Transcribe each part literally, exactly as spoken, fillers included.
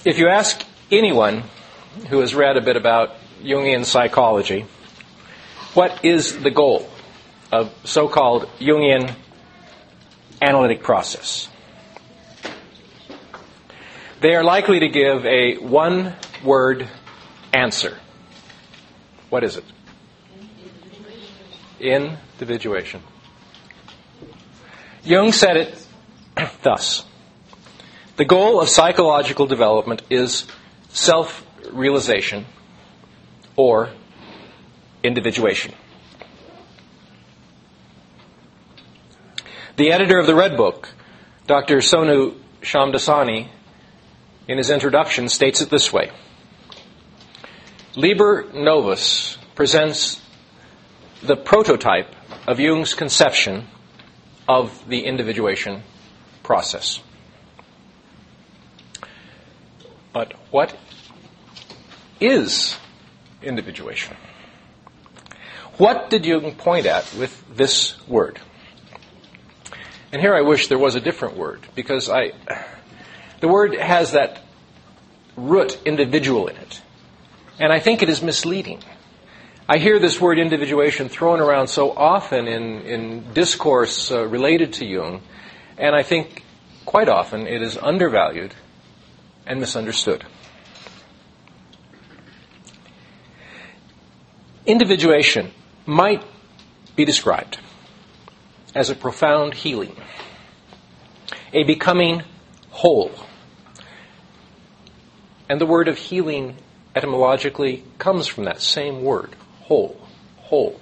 If you ask anyone who has read a bit about Jungian psychology, what is the goal of so-called Jungian analytic process? They are likely to give a one-word answer. What is it? Individuation. Jung said it thus: the goal of psychological development is self-realization or individuation. The editor of the Red Book, Doctor Sonu Shamdasani, in his introduction states it this way: Liber Novus presents the prototype of Jung's conception of the individuation process. But what is individuation? What did Jung point at with this word? And here I wish there was a different word, because I, the word has that root individual in it. And I think it is misleading. I hear this word individuation thrown around so often in, in discourse uh, related to Jung, and I think quite often it is undervalued and misunderstood. Individuation might be described as a profound healing, a becoming whole. And the word of healing etymologically comes from that same word, whole, whole.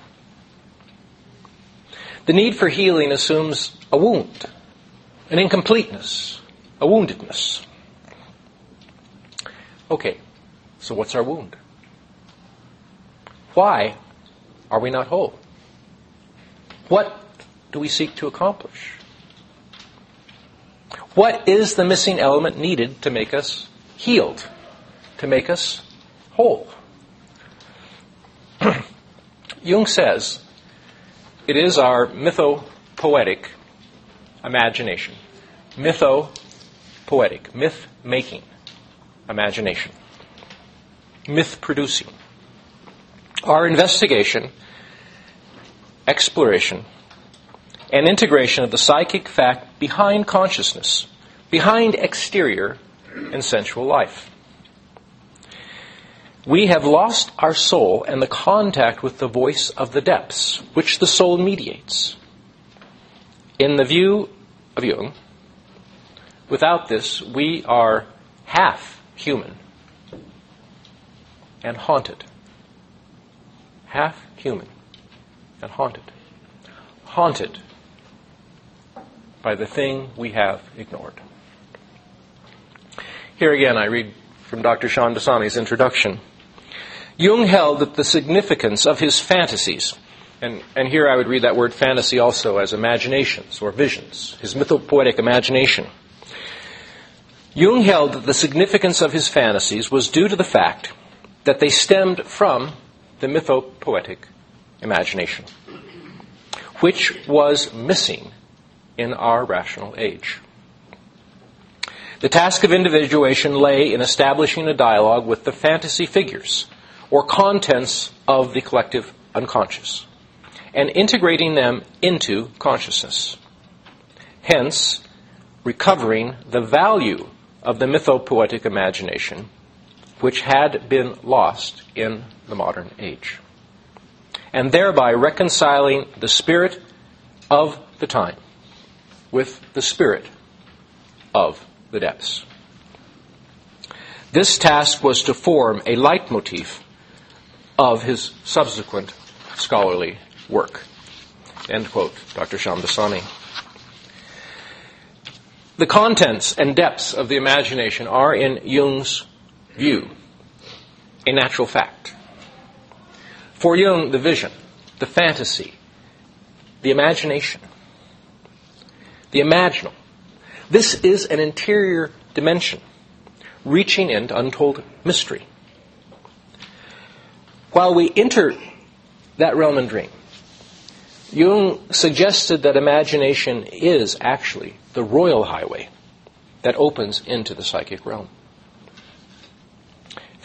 The need for healing assumes a wound, an incompleteness, a woundedness. Okay, so what's our wound? Why are we not whole? What do we seek to accomplish? What is the missing element needed to make us healed, to make us whole? Jung says it is our mythopoetic imagination. Mythopoetic, myth-making imagination. Myth-producing. Our investigation, exploration, and integration of the psychic fact behind consciousness, behind exterior and sensual life. We have lost our soul and the contact with the voice of the depths, which the soul mediates. In the view of Jung, without this, we are half human and haunted. Half human and haunted. Haunted by the thing we have ignored. Here again I read from Doctor Shamdasani's introduction. Jung held that the significance of his fantasies, and, and here I would read that word fantasy also as imaginations or visions, his mythopoetic imagination. Jung held that the significance of his fantasies was due to the fact that they stemmed from the mythopoetic imagination, which was missing in our rational age. The task of individuation lay in establishing a dialogue with the fantasy figures, or contents of the collective unconscious, and integrating them into consciousness. Hence, recovering the value of the mythopoetic imagination, which had been lost in the modern age, and thereby reconciling the spirit of the time with the spirit of the depths. This task was to form a leitmotif of his subsequent scholarly work. End quote, Doctor Shamdasani. The contents and depths of the imagination are, in Jung's view, a natural fact. For Jung, the vision, the fantasy, the imagination, the imaginal, this is an interior dimension, reaching into untold mystery. While we enter that realm and dream, Jung suggested that imagination is actually the royal highway that opens into the psychic realm.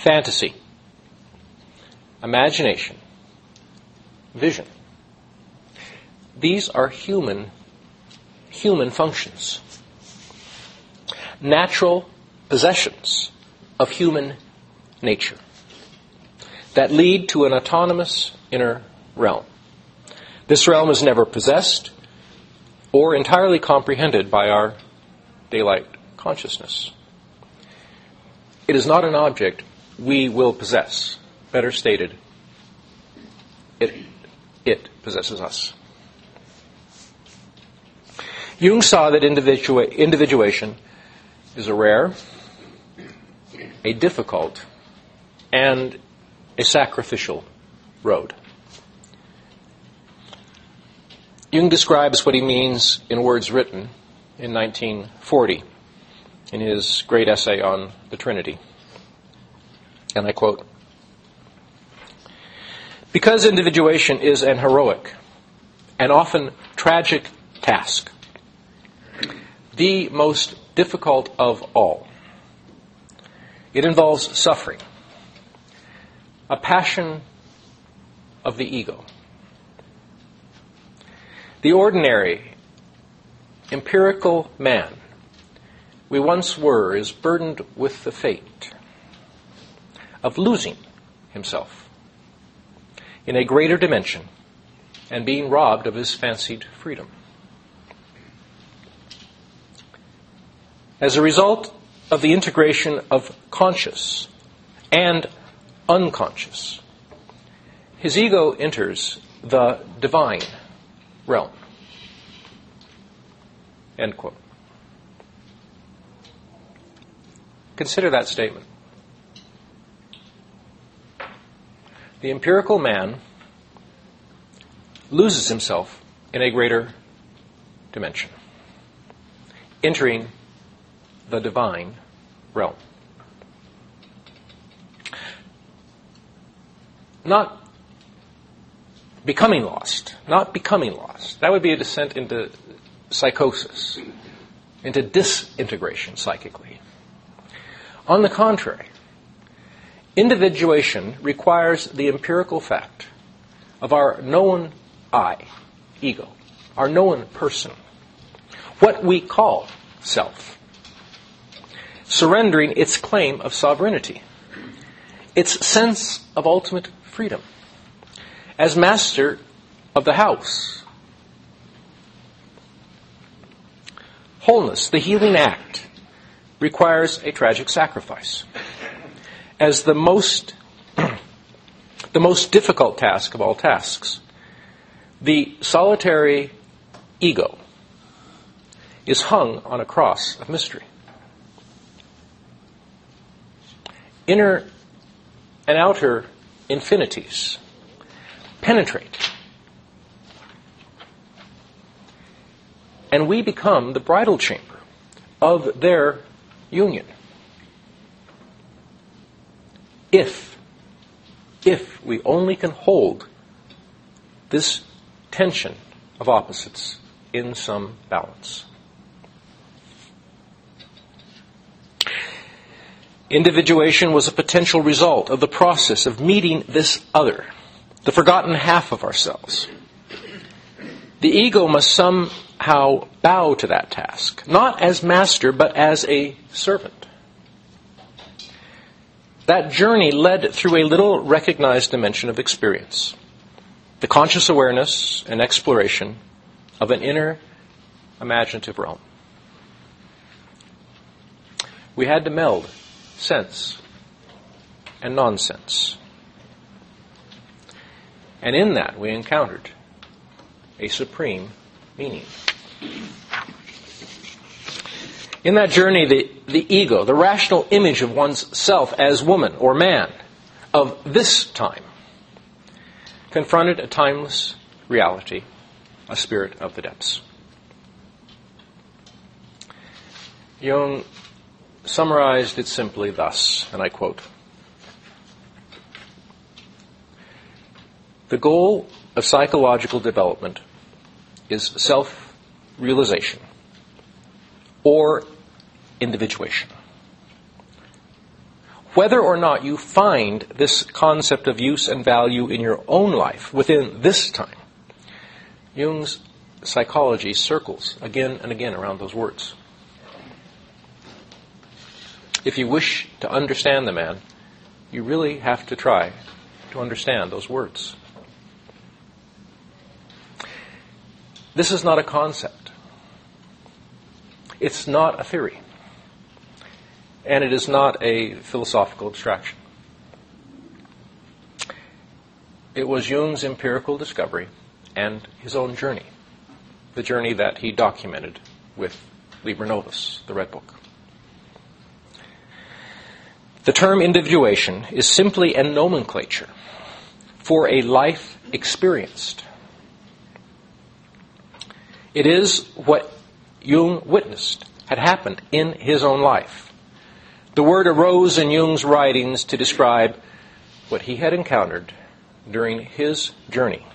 fantasy, imagination, vision. These are human, human functions, natural possessions of human nature that lead to an autonomous inner realm. This realm is never possessed or entirely comprehended by our daylight consciousness. It is not an object we will possess. Better stated, it, it possesses us. Jung saw that individua- individuation is a rare, a difficult, and a sacrificial road. Jung describes what he means in words written in nineteen forty in his great essay on the Trinity. And I quote, "Because individuation is an heroic and often tragic task, the most difficult of all, it involves suffering, a passion of the ego. The ordinary, empirical man we once were is burdened with the fate of losing himself in a greater dimension and being robbed of his fancied freedom. As a result of the integration of conscious and unconscious, his ego enters the divine realm." End quote. Consider that statement. The empirical man loses himself in a greater dimension, entering the divine realm. Not becoming lost, not becoming lost. That would be a descent into psychosis, into disintegration psychically. On the contrary, individuation requires the empirical fact of our known I, ego, our known person, what we call self, surrendering its claim of sovereignty, its sense of ultimate freedom, as master of the house. Wholeness, the healing act, requires a tragic sacrifice. As the most, the most difficult task of all tasks, the solitary ego is hung on a cross of mystery. Inner and outer infinities penetrate, and we become the bridal chamber of their union. If, if we only can hold this tension of opposites in some balance. Individuation was a potential result of the process of meeting this other, the forgotten half of ourselves. The ego must somehow bow to that task, not as master, but as a servant. That journey led through a little recognized dimension of experience, the conscious awareness and exploration of an inner imaginative realm. We had to meld sense and nonsense. And in that we encountered a supreme meaning. In that journey, the, the ego, the rational image of one's self as woman or man of this time, confronted a timeless reality, a spirit of the depths. Jung summarized it simply thus, and I quote, "The goal of psychological development is self-realization or individuation. whether or not you find this concept of use and value in your own life within this time, Jung's psychology circles again and again around those words. If you wish to understand the man, you really have to try to understand those words. This is not a concept. It's not a theory. And it is not a philosophical abstraction. It was Jung's empirical discovery and his own journey, the journey that he documented with Liber Novus, the Red Book. The term individuation is simply a nomenclature for a life experienced. It is what Jung witnessed had happened in his own life. The word arose in Jung's writings to describe what he had encountered during his journey.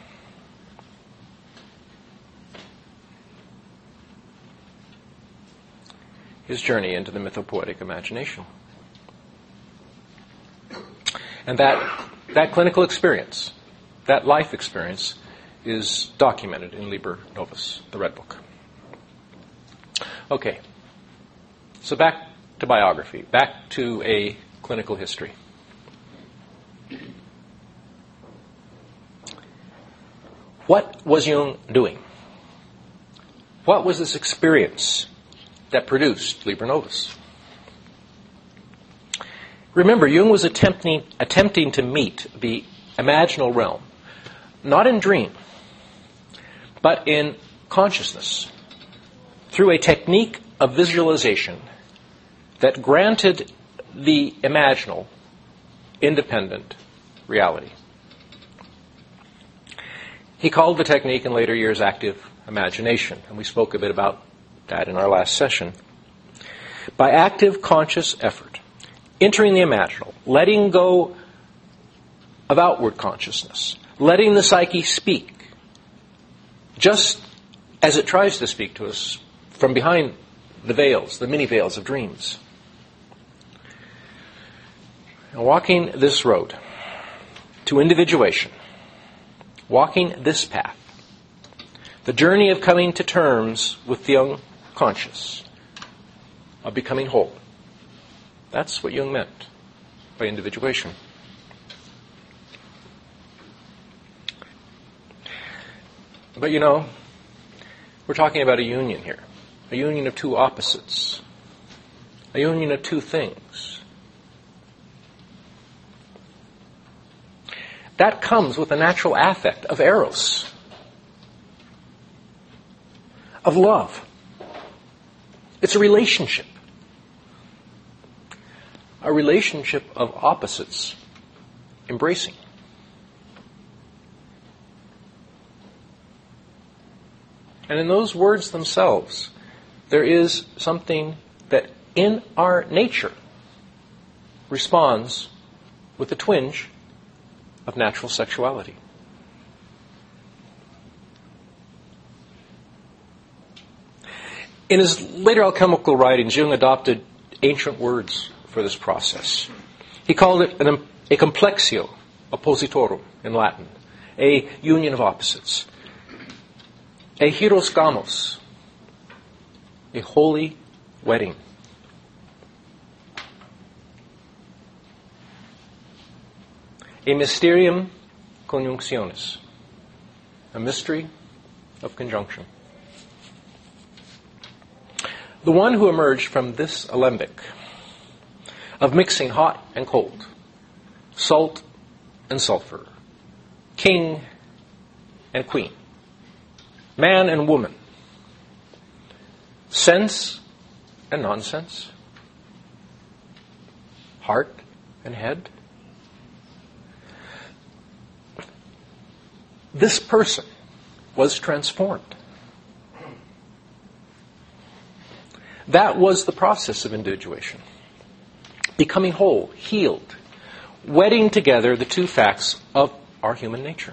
His journey into the mythopoetic imagination. And that, that clinical experience, that life experience, is documented in Liber Novus, the Red Book. Okay, so back to biography, back to a clinical history. What was Jung doing? What was this experience that produced Liber Novus? Remember, Jung was attempting, attempting to meet the imaginal realm, not in dream, but in consciousness, through a technique of visualization that granted the imaginal independent reality. He called the technique in later years active imagination, and we spoke a bit about that in our last session. By active conscious effort, entering the imaginal, letting go of outward consciousness, letting the psyche speak, just as it tries to speak to us from behind the veils, the many veils of dreams. And walking this road to individuation, walking this path, the journey of coming to terms with the unconscious, of becoming whole. That's what Jung meant by individuation. But you know, we're talking about a union here. A union of two opposites. A union of two things. That comes with a natural affect of eros. Of love. It's a relationship. A relationship of opposites embracing. And in those words themselves, there is something that in our nature responds with a twinge of natural sexuality. In his later alchemical writings, Jung adopted ancient words for this process. He called it an, a complexio oppositorum in Latin, a union of opposites. A hieros gamos, a holy wedding. A mysterium conjunctionis, a mystery of conjunction. The one who emerged from this alembic of mixing hot and cold, salt and sulfur, king and queen, man and woman, sense and nonsense, heart and head. This person was transformed. That was the process of individuation. Becoming whole, healed, wedding together the two facts of our human nature.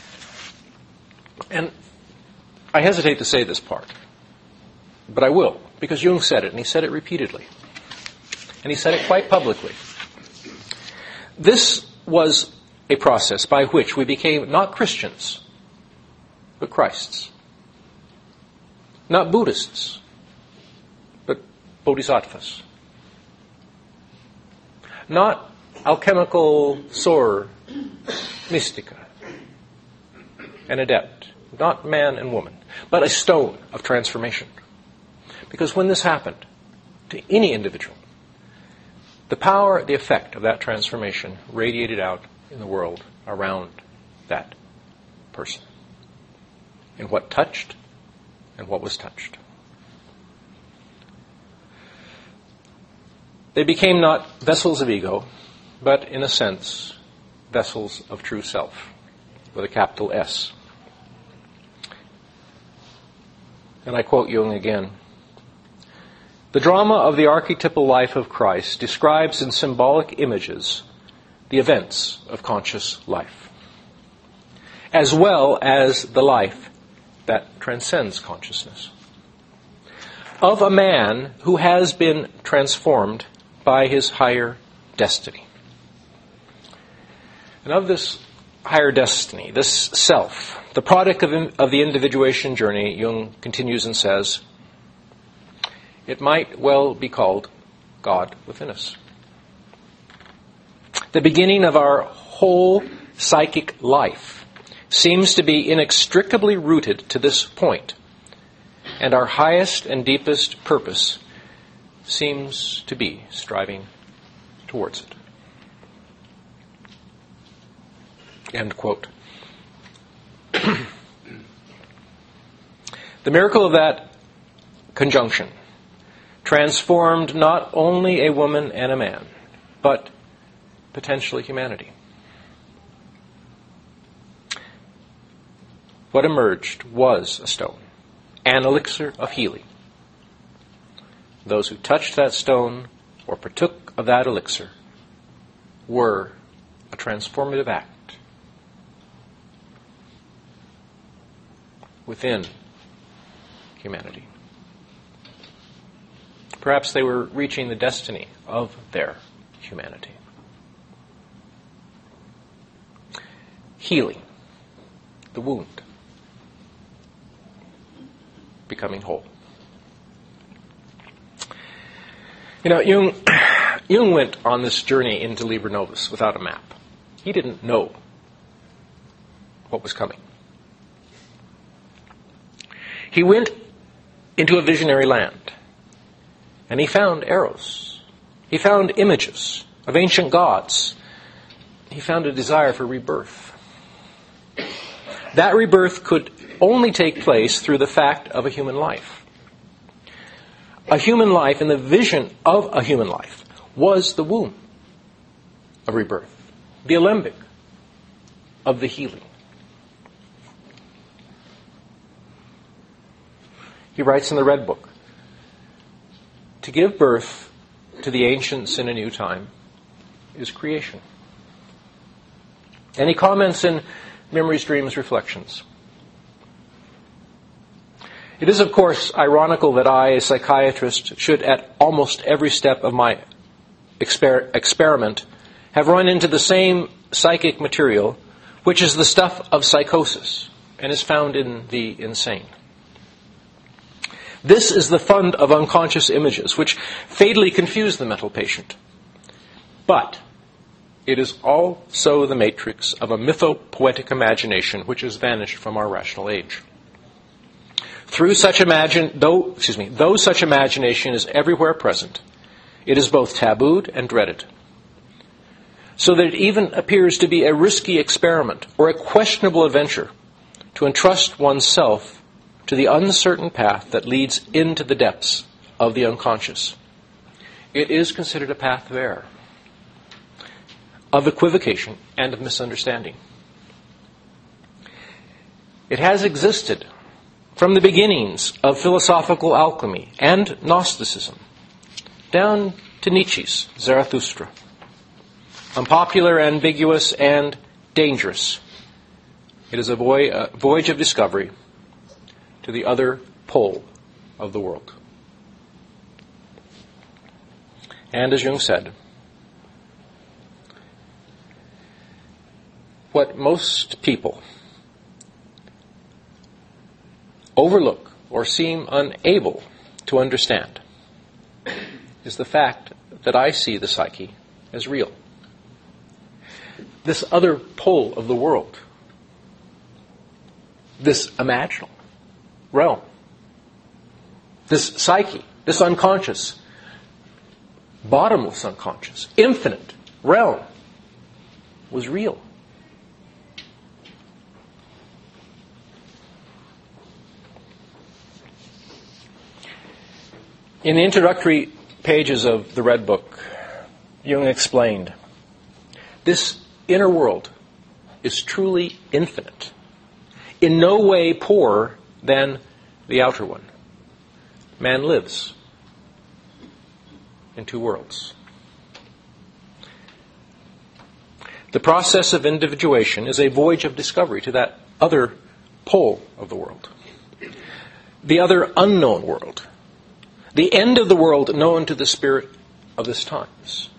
And I hesitate to say this part, but I will, Because Jung said it, and he said it repeatedly. And he said it quite publicly. This was a process by which we became not Christians, but Christs. Not Buddhists, but Bodhisattvas. Not alchemical Sor Mystica, an adept. Not man and woman, but a stone of transformation. Because when this happened to any individual, the power, the effect of that transformation radiated out in the world around that person. In what touched and what was touched. They became not vessels of ego, but in a sense, vessels of true self, with a capital S. And I quote Jung again. The drama of the archetypal life of Christ describes in symbolic images the events of conscious life, as well as the life that transcends consciousness, of a man who has been transformed by his higher destiny. And of this higher destiny, this self, the product of, of the individuation journey, Jung continues and says, it might well be called God within us. The beginning of our whole psychic life seems to be inextricably rooted to this point, and our highest and deepest purpose seems to be striving towards it. End quote. The miracle of that conjunction transformed not only a woman and a man, but potentially humanity. What emerged was a stone, an elixir of healing. Those who touched that stone or partook of that elixir were a transformative act within humanity. Perhaps they were reaching the destiny of their humanity. Healing the wound, becoming whole. You know, Jung, Jung went on this journey into Liber Novus without a map. He didn't know what was coming. He went into a visionary land, and he found arrows. He found images of ancient gods. He found a desire for rebirth. That rebirth could only take place through the fact of a human life. A human life, and the vision of a human life, was the womb of rebirth, the alembic of the healing. He writes in the Red Book, to give birth to the ancients in a new time is creation. And he comments in Memories, Dreams, Reflections. It is, of course, ironical that I, a psychiatrist, should at almost every step of my exper- experiment have run into the same psychic material, which is the stuff of psychosis and is found in the insane. This is the fund of unconscious images, which fatally confuse the mental patient. But it is also the matrix of a mythopoetic imagination which has vanished from our rational age. Through such imagine, though, excuse me, though such imagination is everywhere present, it is both tabooed and dreaded, so that it even appears to be a risky experiment or a questionable adventure to entrust oneself to the uncertain path that leads into the depths of the unconscious. It is considered a path of error, of equivocation, and of misunderstanding. It has existed from the beginnings of philosophical alchemy and Gnosticism, down to Nietzsche's Zarathustra. Unpopular, ambiguous, and dangerous, it is a, voy- a voyage of discovery to the other pole of the world. And as Jung said, what most people overlook or seem unable to understand is the fact that I see the psyche as real. This other pole of the world, this imaginal realm, this psyche, this unconscious, bottomless unconscious, infinite realm was real. In the introductory pages of the Red Book, Jung explained, this inner world is truly infinite, in no way poorer than the outer one. Man lives in two worlds. The process of individuation is a voyage of discovery to that other pole of the world, the other unknown world, the end of the world known to the spirit of this times.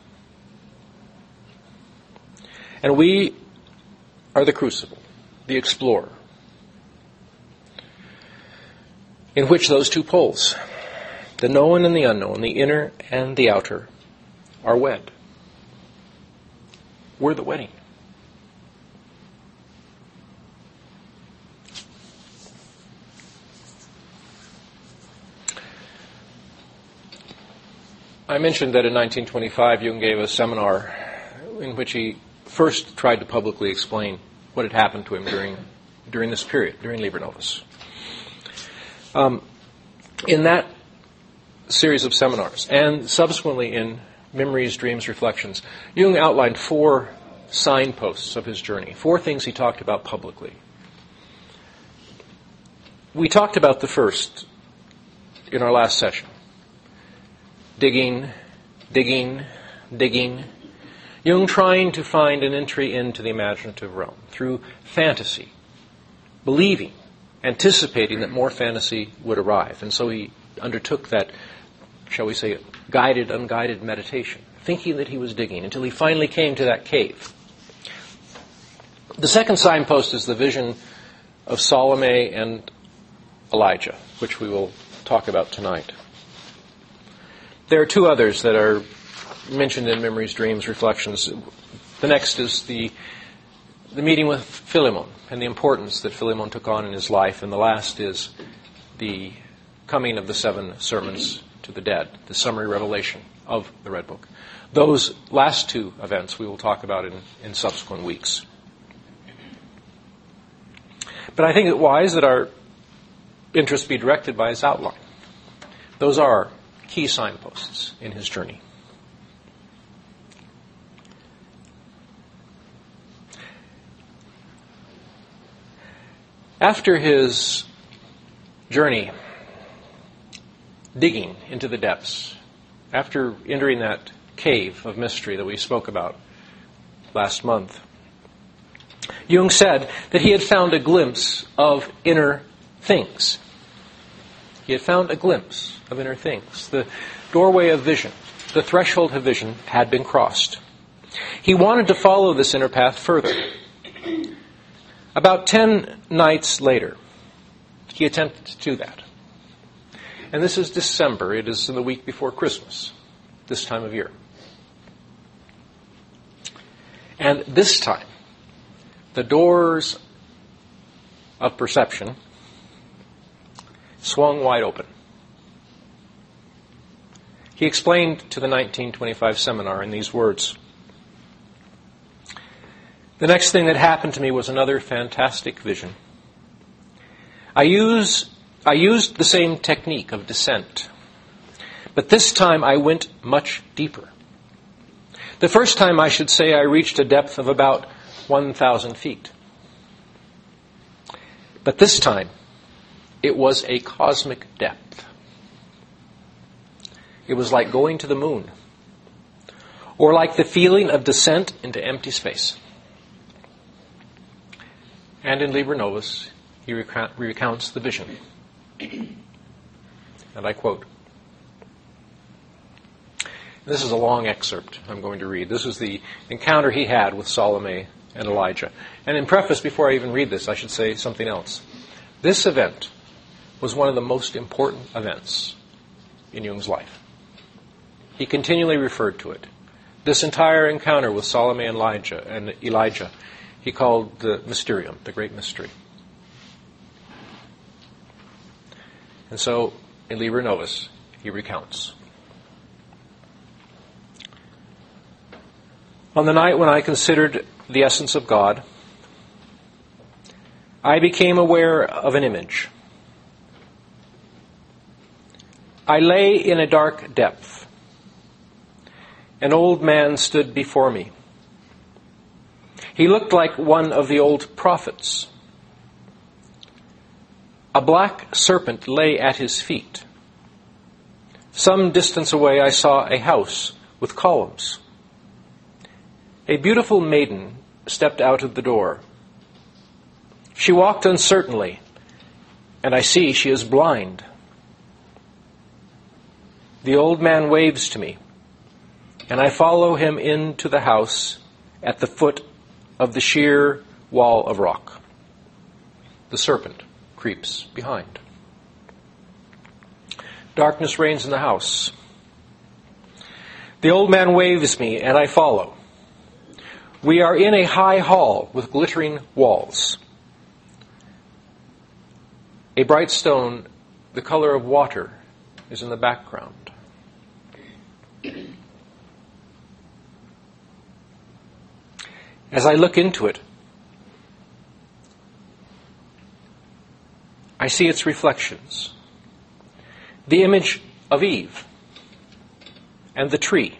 And we are the crucible, the explorer, in which those two poles, the known and the unknown, the inner and the outer, are wed. We're the wedding. I mentioned that in nineteen twenty-five, Jung gave a seminar in which he first tried to publicly explain what had happened to him during during this period, during Liber Novus. Um, in that series of seminars, and subsequently in Memories, Dreams, Reflections, Jung outlined four signposts of his journey, four things he talked about publicly. We talked about the first in our last session. Digging, digging, digging. Jung trying to find an entry into the imaginative realm through fantasy, believing, anticipating that more fantasy would arrive. And so he undertook that, shall we say, guided, unguided meditation, thinking that he was digging until he finally came to that cave. The second signpost is the vision of Salome and Elijah, which we will talk about tonight. There are two others that are mentioned in Memories, Dreams, Reflections. The next is the the meeting with Philemon and the importance that Philemon took on in his life. And the last is the coming of the seven sermons to the dead, the summary revelation of the Red Book. Those last two events we will talk about in, in subsequent weeks. But I think it wise that our interest be directed by his outline. Those are key signposts in his journey. After his journey, digging into the depths, after entering that cave of mystery that we spoke about last month, Jung said that he had found a glimpse of inner things. He had found a glimpse of inner things. The doorway of vision, the threshold of vision had been crossed. He wanted to follow this inner path further. About ten nights later, he attempted to do that. And this is December. It is in the week before Christmas, this time of year. And this time, the doors of perception swung wide open. He explained to the nineteen twenty-five seminar in these words, "The next thing that happened to me was another fantastic vision. I use, I used the same technique of descent, but this time I went much deeper. The first time, I should say, I reached a depth of about one thousand feet. But this time, it was a cosmic depth. It was like going to the moon, or like the feeling of descent into empty space." And in Liber Novus, he recount, recounts the vision. And I quote, This is a long excerpt I'm going to read. This is the encounter he had with Salome and Elijah. And in preface, before I even read this, I should say something else. This event was one of the most important events in Jung's life. He continually referred to it. This entire encounter with Salome and Elijah, and Elijah, he called the mysterium, the great mystery. And so, in Liber Novus, he recounts. On the night when I considered the essence of God, I became aware of an image. I lay in a dark depth. An old man stood before me. He looked like one of the old prophets. A black serpent lay at his feet. Some distance away I saw a house with columns. A beautiful maiden stepped out of the door. She walked uncertainly, and I see she is blind. The old man waves to me, and I follow him into the house at the foot of the sheer wall of rock. The serpent creeps behind. Darkness reigns in the house. The old man waves me, and I follow. We are in a high hall with glittering walls. A bright stone, the color of water, is in the background. As I look into it, I see its reflections. The image of Eve, and the tree,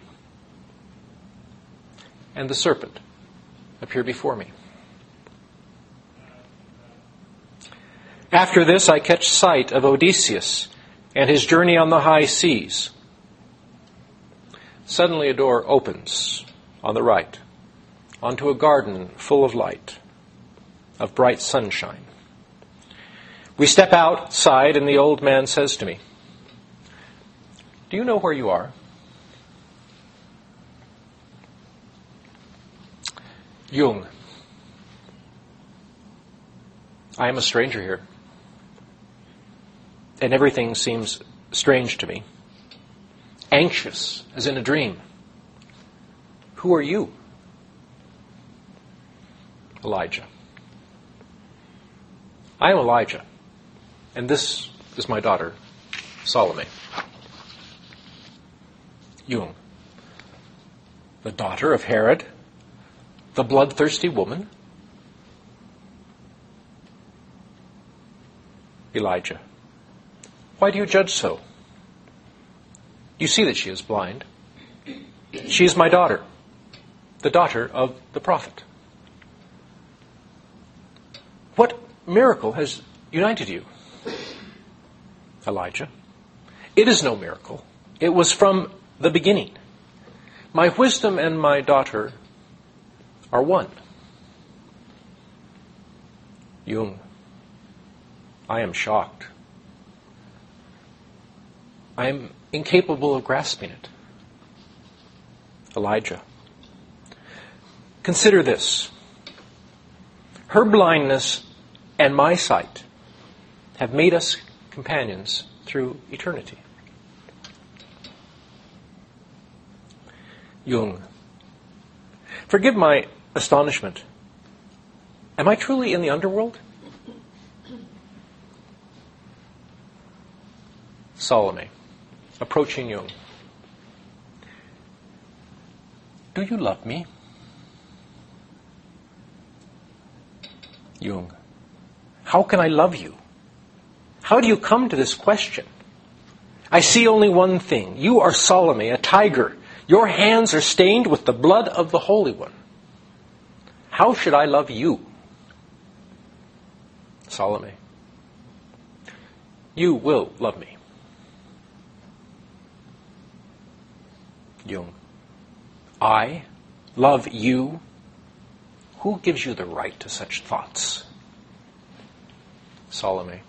and the serpent appear before me. After this, I catch sight of Odysseus and his journey on the high seas. Suddenly a door opens on the right onto a garden full of light, of bright sunshine. We step outside, and the old man says to me, "Do you know where you are?" Jung. I am a stranger here, and everything seems strange to me. Anxious, as in a dream. Who are you? Elijah. I am Elijah, and this is my daughter, Salome. Jung. The daughter of Herod? The bloodthirsty woman? Elijah. Why do you judge so? You see that she is blind. She is my daughter, the daughter of the prophet. What miracle has united you? Elijah. It is no miracle. It was from the beginning. My wisdom and my daughter are one. Jung. I am shocked. I am incapable of grasping it. Elijah. Consider this. Her blindness and my sight have made us companions through eternity. Jung. Forgive my astonishment. Am I truly in the underworld? Salome, approaching Jung. Do you love me? Jung. How can I love you? How do you come to this question? I see only one thing. You are Salome, a tiger. Your hands are stained with the blood of the Holy One. How should I love you? Salome. You will love me. Jung. I love you? Who gives you the right to such thoughts? Salome.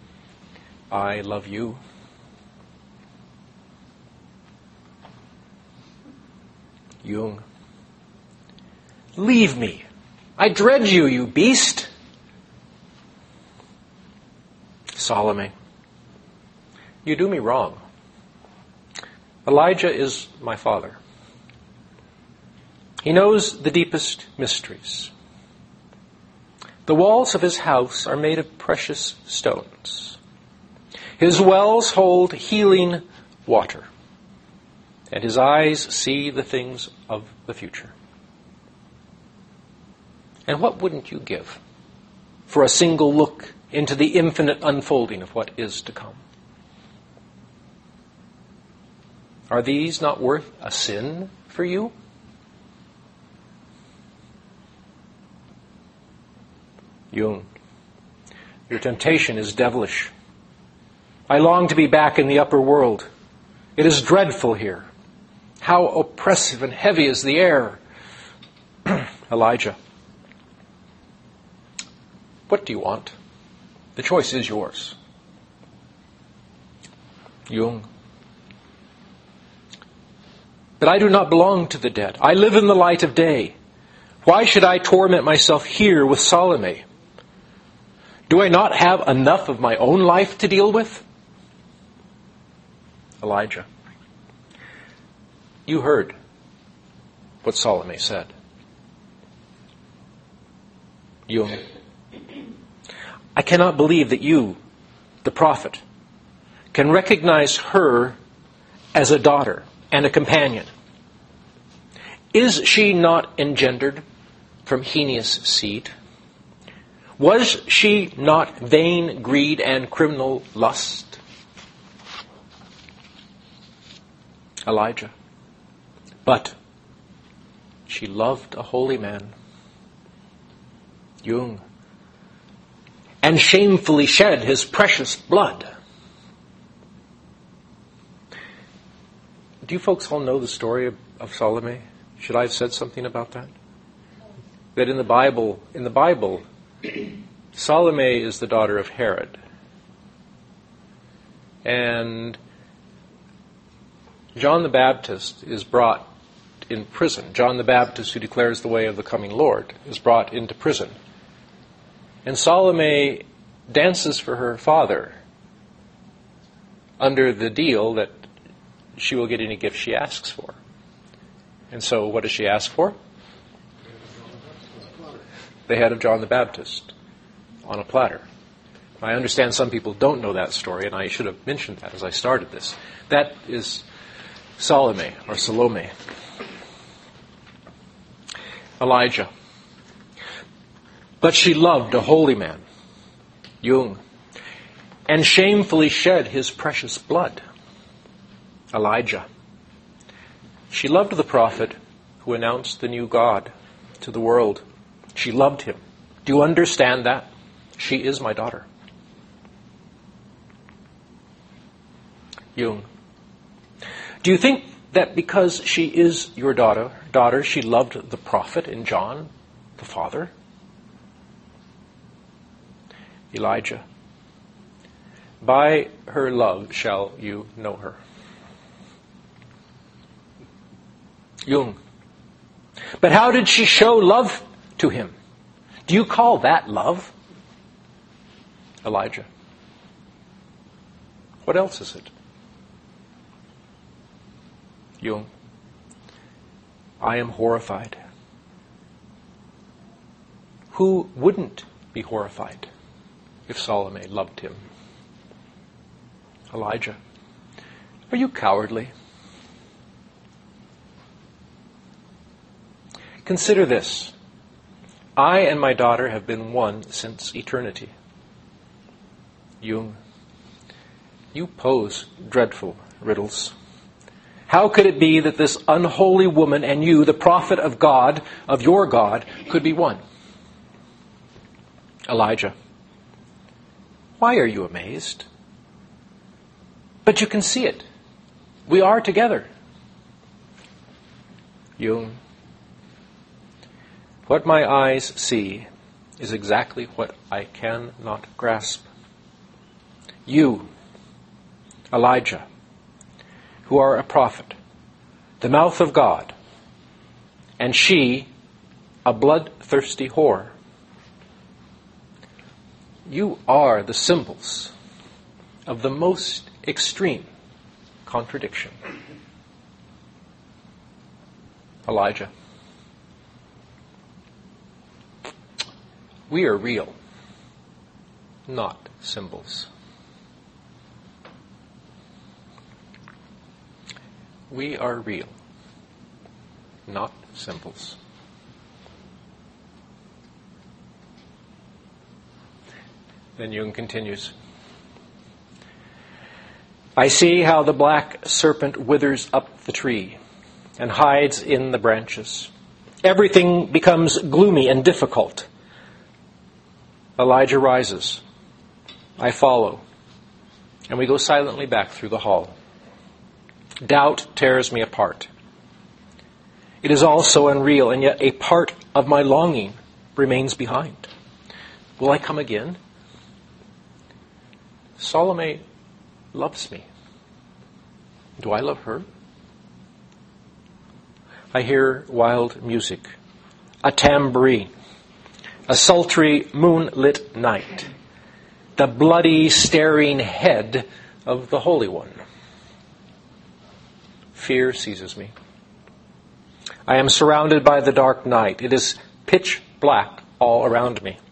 I love you. Jung. Leave me. I dread you, you beast. Salome. You do me wrong. Elijah is my father. He knows the deepest mysteries. The walls of his house are made of precious stones. His wells hold healing water, and his eyes see the things of the future. And what wouldn't you give for a single look into the infinite unfolding of what is to come? Are these not worth a sin for you? Jung, your temptation is devilish. I long to be back in the upper world. It is dreadful here. How oppressive and heavy is the air. Elijah, what do you want? The choice is yours. Jung, but I do not belong to the dead. I live in the light of day. Why should I torment myself here with Salome? Do I not have enough of my own life to deal with? Elijah, you heard what Salome said. Jung, I cannot believe that you, the prophet, can recognize her as a daughter and a companion. Is she not engendered from heinous seed? Was she not vain greed and criminal lust? Elijah, but she loved a holy man, Jung, and shamefully shed his precious blood. Do you folks all know the story of, of Salome? Should I have said something about that? That in the Bible, in the Bible, Salome is the daughter of Herod. And John the Baptist is brought in prison. John the Baptist, who declares the way of the coming Lord, is brought into prison. And Salome dances for her father under the deal that she will get any gift she asks for. And so what does she ask for? The head of John the Baptist on a platter. I understand some people don't know that story, and I should have mentioned that as I started this. That is Salome, or Salome. Elijah. But she loved a holy man, Jung, and shamefully shed his precious blood, Elijah. She loved the prophet who announced the new God to the world. She loved him. Do you understand that? She is my daughter. Jung. Do you think that because she is your daughter, daughter, she loved the prophet in John, the father? Elijah. By her love shall you know her. Jung. But how did she show love to him? Do you call that love? Elijah. What else is it? Jung. I am horrified. Who wouldn't be horrified if Salome loved him? Elijah. Are you cowardly? Consider this. I and my daughter have been one since eternity. Jung. You pose dreadful riddles. How could it be that this unholy woman and you, the prophet of God, of your God, could be one? Elijah. Why are you amazed? But you can see it. We are together. Jung. What my eyes see is exactly what I cannot grasp. You, Elijah, who are a prophet, the mouth of God, and she a bloodthirsty whore. You are the symbols of the most extreme contradiction. Elijah. We are real, not symbols. We are real, not symbols. Then Jung continues. I see how the black serpent withers up the tree and hides in the branches. Everything becomes gloomy and difficult. Elijah rises. I follow. And we go silently back through the hall. Doubt tears me apart. It is all so unreal, and yet a part of my longing remains behind. Will I come again? Salome loves me. Do I love her? I hear wild music, a tambourine, a sultry moonlit night, the bloody staring head of the Holy One. Fear seizes me. I am surrounded by the dark night. It is pitch black all around me.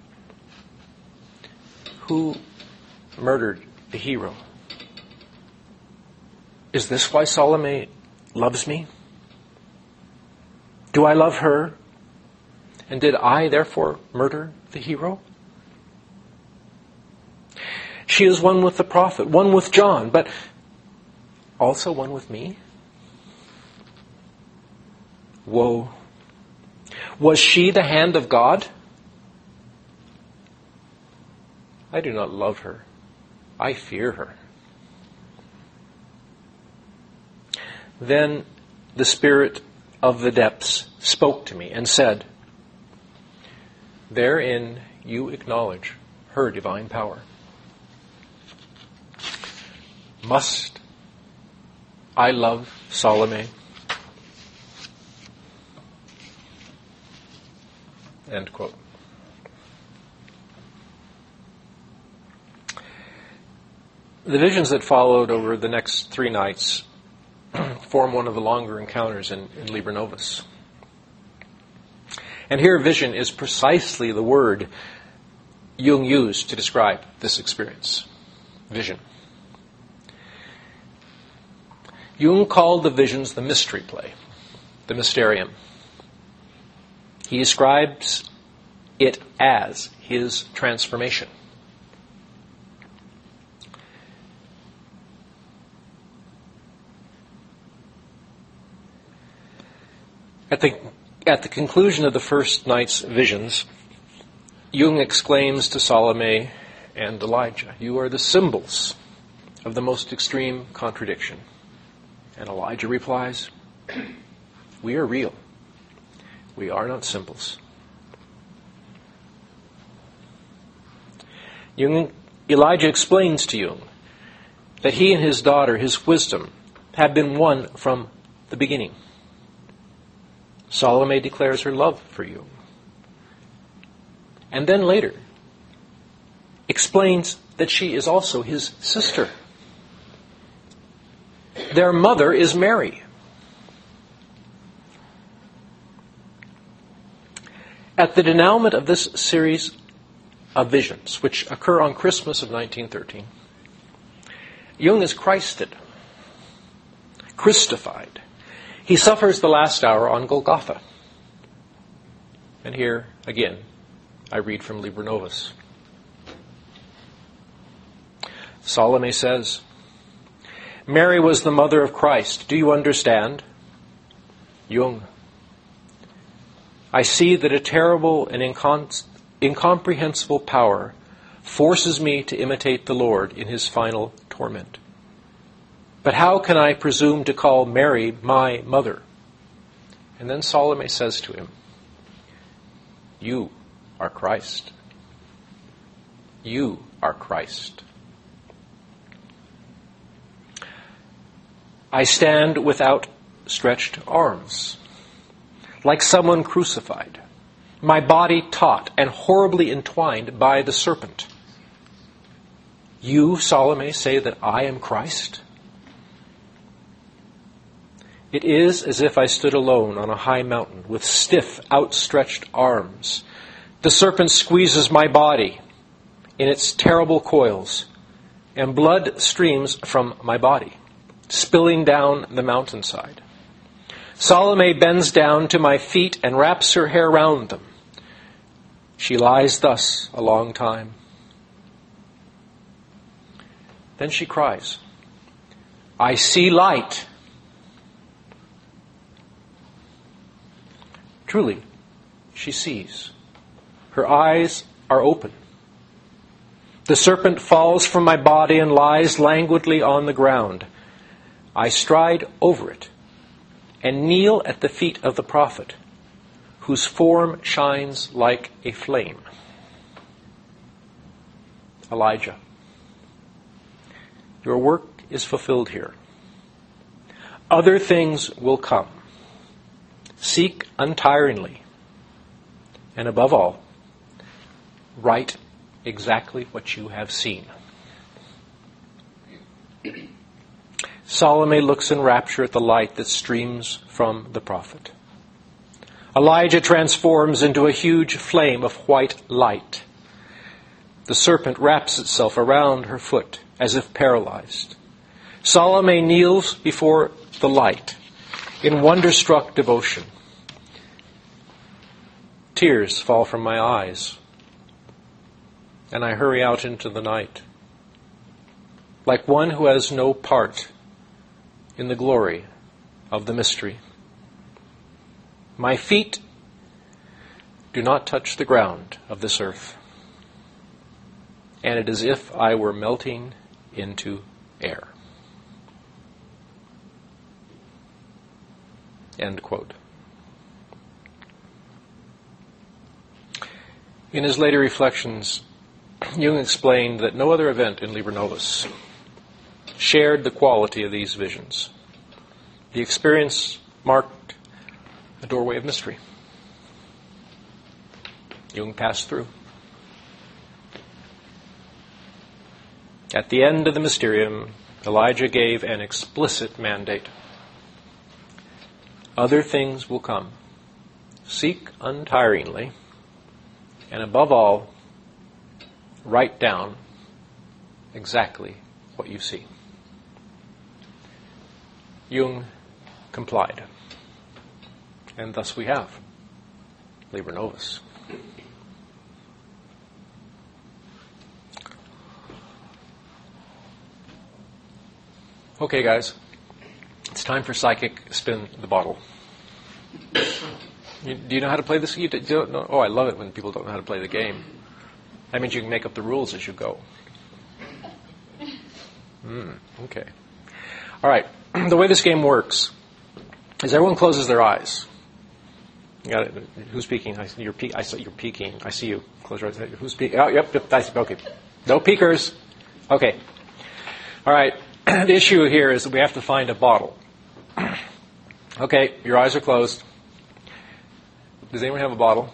Who murdered the hero? Is this why Salome loves me? Do I love her? And did I therefore murder the hero? She is one with the prophet, one with John, but also one with me? Woe. Was she the hand of God? I do not love her. I fear her. Then the Spirit of the depths spoke to me and said, therein you acknowledge her divine power. Must I love Salome? End quote. The visions that followed over the next three nights form one of the longer encounters in, in Liber Novus. And here vision is precisely the word Jung used to describe this experience. Vision. Jung called the visions the mystery play, the mysterium. He describes it as his transformation. At the, at the conclusion of the first night's visions, Jung exclaims to Salome and Elijah, you are the symbols of the most extreme contradiction. And Elijah replies, we are real. We are not symbols. Jung, Elijah explains to Jung that he and his daughter, his wisdom, have been one from the beginning. Salome declares her love for Jung. And then later explains that she is also his sister. Their mother is Mary. At the denouement of this series of visions, which occur on Christmas of nineteen thirteen, Jung is Christed, Christified. He suffers the last hour on Golgotha. And here, again, I read from Liber Novus. Salome says, Mary was the mother of Christ. Do you understand? Jung. I see that a terrible and incom- incomprehensible power forces me to imitate the Lord in his final torment. But how can I presume to call Mary my mother? And then Salome says to him, you are Christ. You are Christ. I stand with outstretched arms, like someone crucified, my body taut and horribly entwined by the serpent. You, Salome, say that I am Christ? It is as if I stood alone on a high mountain with stiff, outstretched arms. The serpent squeezes my body in its terrible coils, and blood streams from my body, spilling down the mountainside. Salome bends down to my feet and wraps her hair round them. She lies thus a long time. Then she cries, I see light. Truly, she sees. Her eyes are open. The serpent falls from my body and lies languidly on the ground. I stride over it and kneel at the feet of the prophet, whose form shines like a flame. Elijah, your work is fulfilled here. Other things will come. Seek untiringly, and above all, write exactly what you have seen. Salome looks in rapture at the light that streams from the prophet. Elijah transforms into a huge flame of white light. The serpent wraps itself around her foot as if paralyzed. Salome kneels before the light in wonder-struck devotion. Tears fall from my eyes, and I hurry out into the night, like one who has no part in the glory of the mystery. My feet do not touch the ground of this earth, and it is as if I were melting into air. End quote. In his later reflections, Jung explained that no other event in Liber Novus shared the quality of these visions. The experience marked a doorway of mystery. Jung passed through. At the end of the mysterium, Elijah gave an explicit mandate. Other things will come. Seek untiringly, and above all, write down exactly what you see. Jung complied. And thus we have Liber Novus. Okay, guys. It's time for Psychic Spin the Bottle. You, do you know how to play this? You don't know? Oh, I love it when people don't know how to play the game. That means you can make up the rules as you go. Mm, okay. All right. The way this game works is everyone closes their eyes. You got it. Who's peeking? I see you're pe- I saw you're peeking. I see you. Close your eyes. Who's peeking? Oh, yep, yep. I see. Okay. No peekers. Okay. All right. The issue here is that we have to find a bottle. Okay, your eyes are closed. Does anyone have a bottle?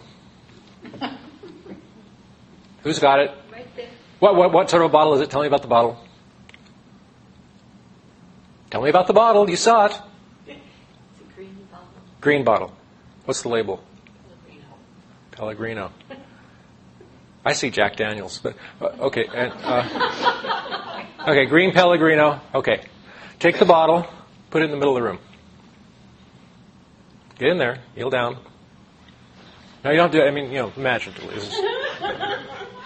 Who's got it? Right there. What, what, what sort of bottle is it? Tell me about the bottle. Tell me about the bottle. You saw it. It's a green bottle. Green bottle. What's the label? Pellegrino. Pellegrino. I see Jack Daniels, but uh, okay. And, uh, okay, green Pellegrino. Okay, take the bottle, put it in the middle of the room. Get in there, kneel down. No, you don't do it. I mean, you know, imagine. This is, I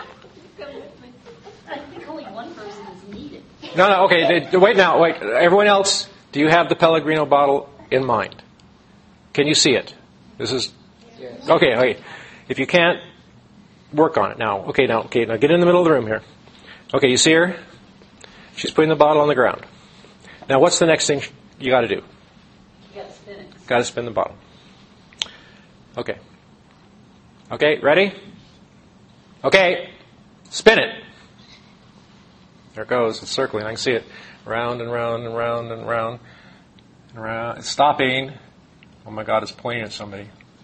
think only one person is needed. no, no. Okay, they, wait now. Wait. Everyone else, do you have the Pellegrino bottle in mind? Can you see it? This is Yes. okay. Okay. If you can't, work on it now. Okay, now, okay, now get in the middle of the room here. Okay, you see her? She's putting the bottle on the ground. Now, what's the next thing you got to do? You got to spin it. Got to spin the bottle. Okay. Okay, ready? Okay, spin it. There it goes. It's circling. I can see it. Round and round and round and round and round. It's stopping. Oh my God, it's pointing at somebody.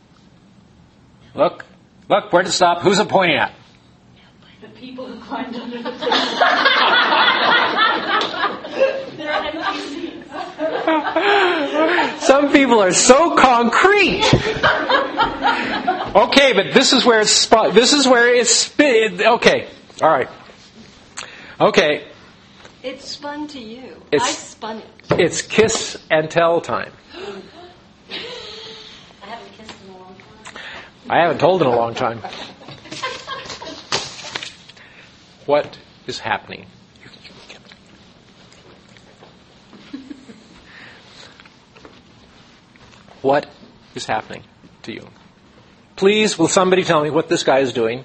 Look. Look, where did it stop? Who's it pointing at? The people who climbed under the table. They're empty seats. Some people are so concrete. Okay, but this is where it's spot. This is where it's. Okay, all right. Okay. It's spun to you. It's, I spun it. It's kiss and tell time. I haven't kissed in a long time. I haven't told in a long time. What is happening? What is happening to you? Please, will somebody tell me what this guy is doing?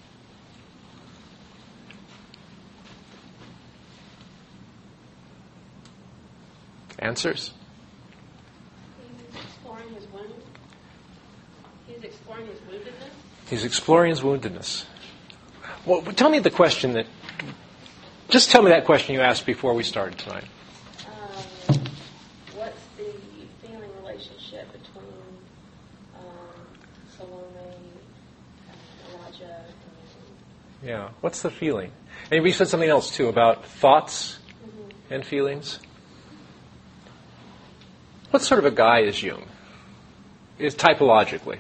Answers? He's exploring his wound. He's exploring his woundedness. He's exploring his woundedness. Well, tell me the question that... Just tell me that question you asked before we started tonight. Um, what's the feeling relationship between um, Salome, uh, Elijah, and... Yeah. What's the feeling? And we said something else, too, about thoughts Mm-hmm. and feelings. What sort of a guy is Jung? Is typologically?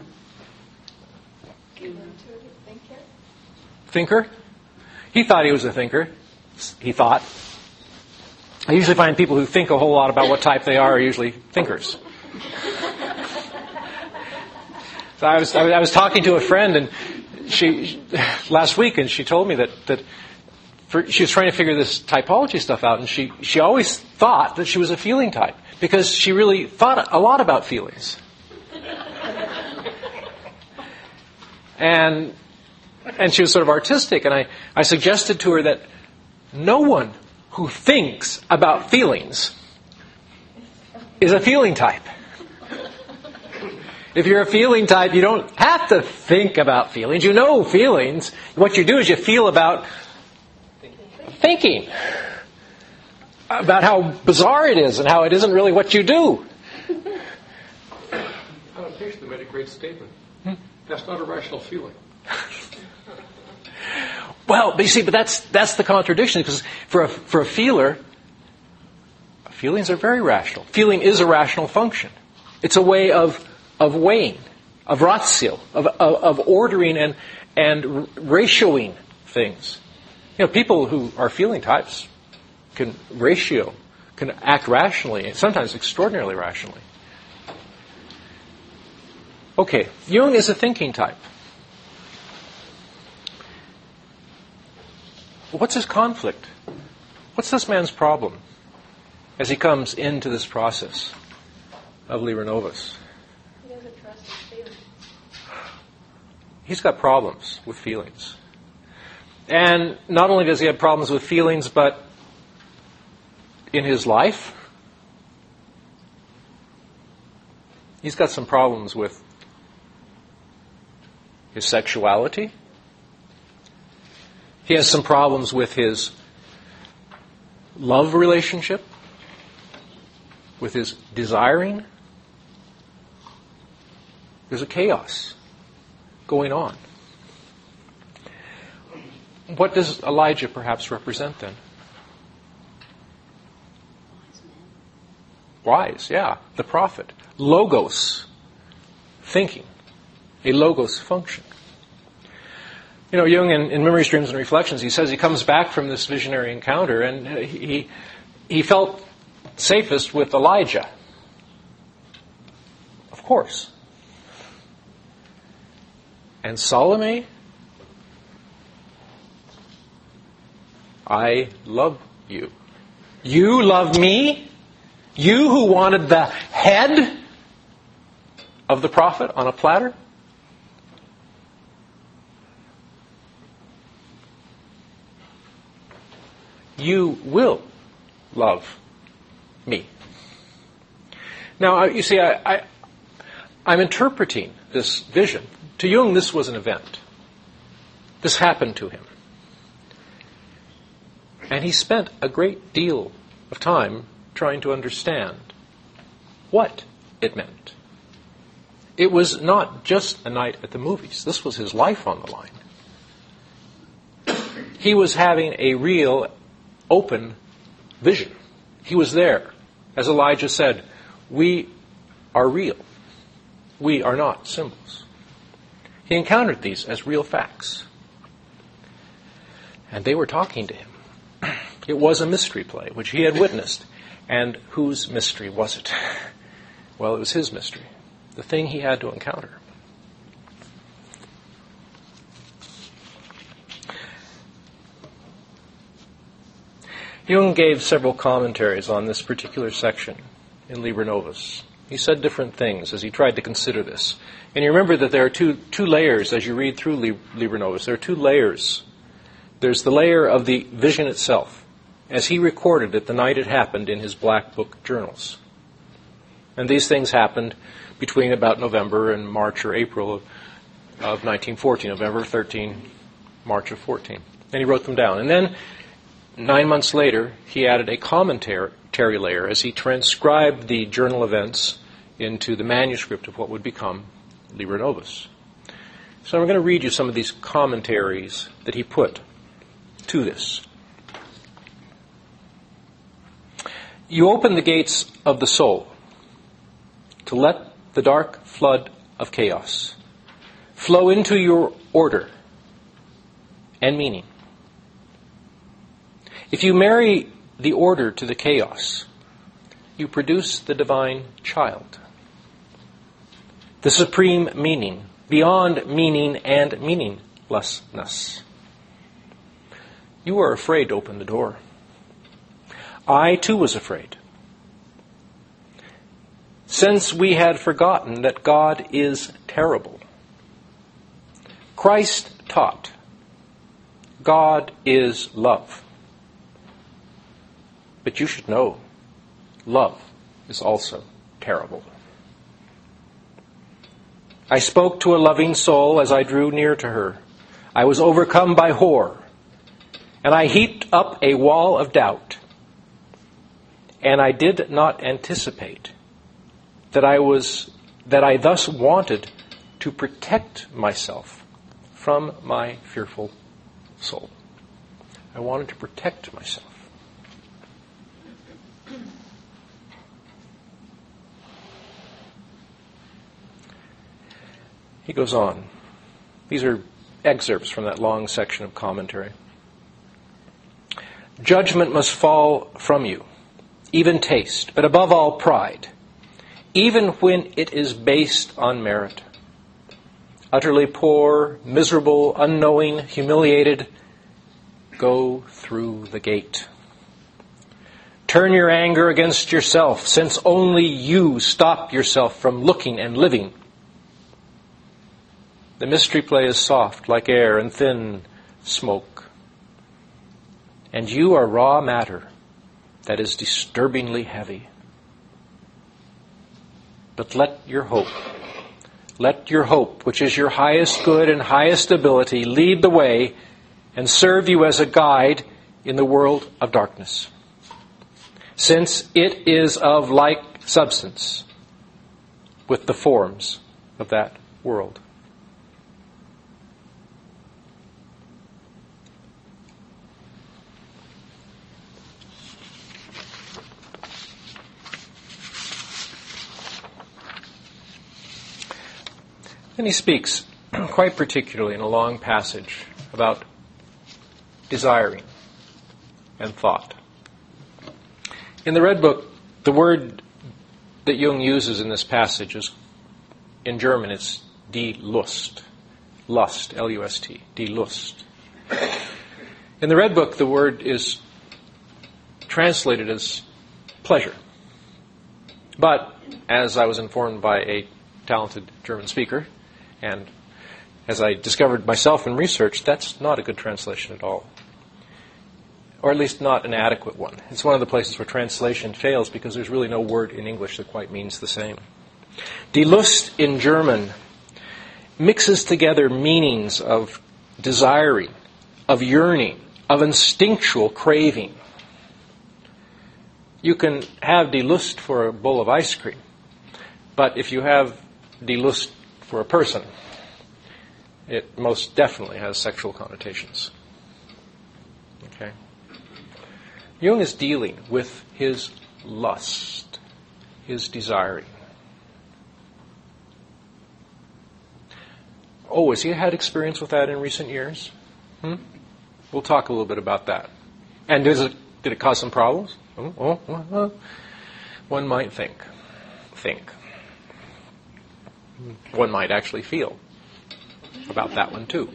Thinker? He thought he was a thinker. He thought. I usually find people who think a whole lot about what type they are are usually thinkers. So I was I was talking to a friend and she last week, and she told me that that for, she was trying to figure this typology stuff out, and she she always thought that she was a feeling type because she really thought a lot about feelings. And and she was sort of artistic, and I, I suggested to her that no one who thinks about feelings is a feeling type. If you're a feeling type, you don't have to think about feelings. You know feelings. What you do is you feel about thinking. About how bizarre it is and how it isn't really what you do. Connotation made a great statement. Hmm? That's not a rational feeling. Well, but you see, but that's that's the contradiction, because for a, for a feeler, feelings are very rational. Feeling is a rational function. It's a way of of weighing, of ratio, of of, of ordering and and ratioing things. You know, people who are feeling types can ratio, can act rationally, and sometimes extraordinarily rationally. Okay, Jung is a thinking type. What's his conflict? What's this man's problem as he comes into this process of Libra Novus? He doesn't trust his feelings. He's got problems with feelings. And not only does he have problems with feelings, but in his life, he's got some problems with his sexuality. He has some problems with his love relationship, with his desiring. There's a chaos going on. What does Elijah perhaps represent then? Wise, yeah, the prophet. Logos, thinking, a logos function. You know, Jung in, in Memories, Dreams, and Reflections, he says he comes back from this visionary encounter and he he felt safest with Elijah. Of course. And Salome, I love you. You love me? You who wanted the head of the prophet on a platter? You will love me. Now, you see, I, I, I'm interpreting this vision. To Jung, this was an event. This happened to him. And he spent a great deal of time trying to understand what it meant. it was not just a night at the movies. This was his life on the line. He was having a real open vision. He was there. As Elijah said, we are real. We are not symbols. He encountered these as real facts. And they were talking to him. It was a mystery play, which he had witnessed. And whose mystery was it? Well, it was his mystery. The thing he had to encounter. Jung gave several commentaries on this particular section in Liber Novus. He said different things as he tried to consider this. And you remember that there are two, two layers as you read through Liber Novus. There are two layers. There's the layer of the vision itself, as he recorded it the night it happened in his Black Book journals. And these things happened between about November and March or April of, of nineteen fourteen, November thirteenth, March of fourteen. And he wrote them down. And then nine months later, he added a commentary layer as he transcribed the journal events into the manuscript of what would become Liber Novus. So I'm going to read you some of these commentaries that he put to this. You open the gates of the soul to let the dark flood of chaos flow into your order and meaning. If you marry the order to the chaos, you produce the divine child, the supreme meaning, beyond meaning and meaninglessness. You are afraid to open the door. I, too, was afraid. Since we had forgotten that God is terrible. Christ taught, God is love. But you should know, love is also terrible. I spoke to a loving soul as I drew near to her. I was overcome by horror, and I heaped up a wall of doubt. And I did not anticipate that I was that I thus wanted to protect myself from my fearful soul. I wanted to protect myself. He goes on. These are excerpts from that long section of commentary. Judgment must fall from you, even taste, but above all pride, even when it is based on merit. Utterly poor, miserable, unknowing, humiliated, go through the gate. Turn your anger against yourself, since only you stop yourself from looking and living. The mystery play is soft like air and thin smoke. And you are raw matter that is disturbingly heavy. But let your hope, let your hope, which is your highest good and highest ability, lead the way and serve you as a guide in the world of darkness. Since it is of like substance with the forms of that world. Then he speaks quite particularly in a long passage about desiring and thought. In the Red Book, the word that Jung uses in this passage is, in German, it's die Lust. Lust, L U S T, die Lust. In the Red Book, the word is translated as pleasure. But, as I was informed by a talented German speaker, and as I discovered myself in research, that's not a good translation at all. Or at least not an adequate one. It's one of the places where translation fails because there's really no word in English that quite means the same. Die Lust in German mixes together meanings of desiring, of yearning, of instinctual craving. You can have die Lust for a bowl of ice cream, but if you have die Lust for a person, it most definitely has sexual connotations. Okay? Jung is dealing with his lust, his desiring. Oh, has he had experience with that in recent years? Hmm? We'll talk a little bit about that. And does it, did it cause some problems? Oh, oh, oh, oh. One might think. Think. One might actually feel about that one too.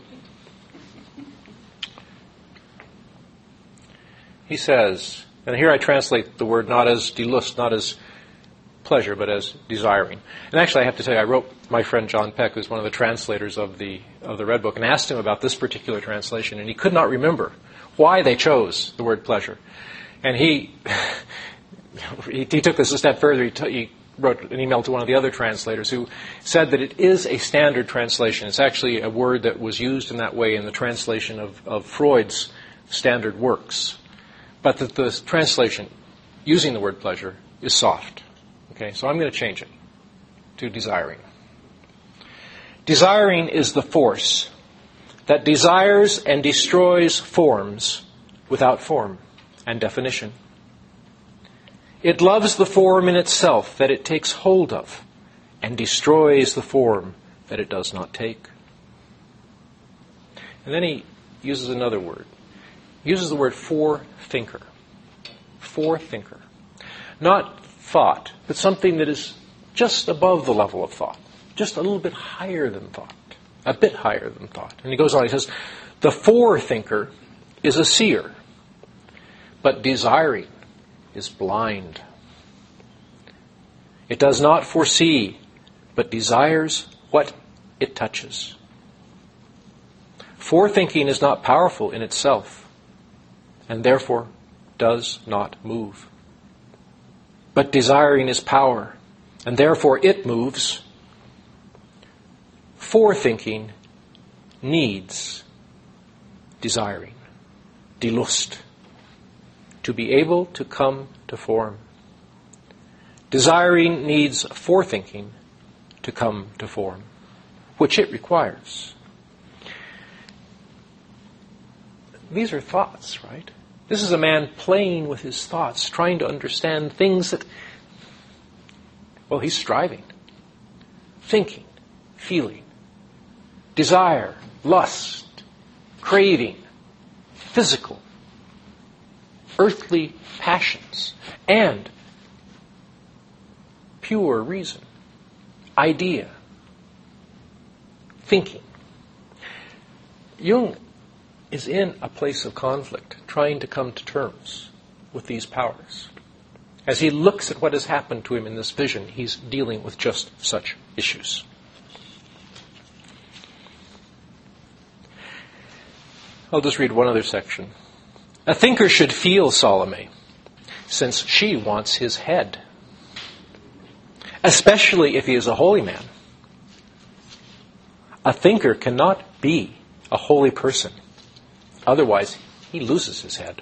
He says, and here I translate the word not as die Lust, not as pleasure, but as desiring. And actually, I have to tell you, I wrote my friend John Peck, who's one of the translators of the of the Red Book, and asked him about this particular translation, and he could not remember why they chose the word pleasure. And he he, he took this a step further. He, t- he wrote an email to one of the other translators who said that it is a standard translation. It's actually a word that was used in that way in the translation of, of Freud's standard works. But that the translation using the word pleasure is soft. Okay, so I'm going to change it to desiring. Desiring is the force that desires and destroys forms without form and definition. It loves the form in itself that it takes hold of and destroys the form that it does not take. And then he uses another word. He uses the word forethinker. Forethinker. Not thought, but something that is just above the level of thought. Just a little bit higher than thought. A bit higher than thought. And he goes on, he says, the forethinker is a seer, but desiring is blind. It does not foresee, but desires what it touches. Forethinking is not powerful in itself, and therefore does not move. But desiring is power, and therefore it moves. Forethinking needs desiring, die Lust, to be able to come to form. Desiring needs forethinking to come to form, which it requires. These are thoughts, right? This is a man playing with his thoughts, trying to understand things that, well, he's striving, thinking, feeling, desire, lust, craving, physical, earthly passions, and pure reason, idea, thinking. Jung is in a place of conflict, trying to come to terms with these powers. As he looks at what has happened to him in this vision, he's dealing with just such issues. I'll just read one other section. A thinker should feel Salome, since she wants his head, especially if he is a holy man. A thinker cannot be a holy person. Otherwise, he loses his head.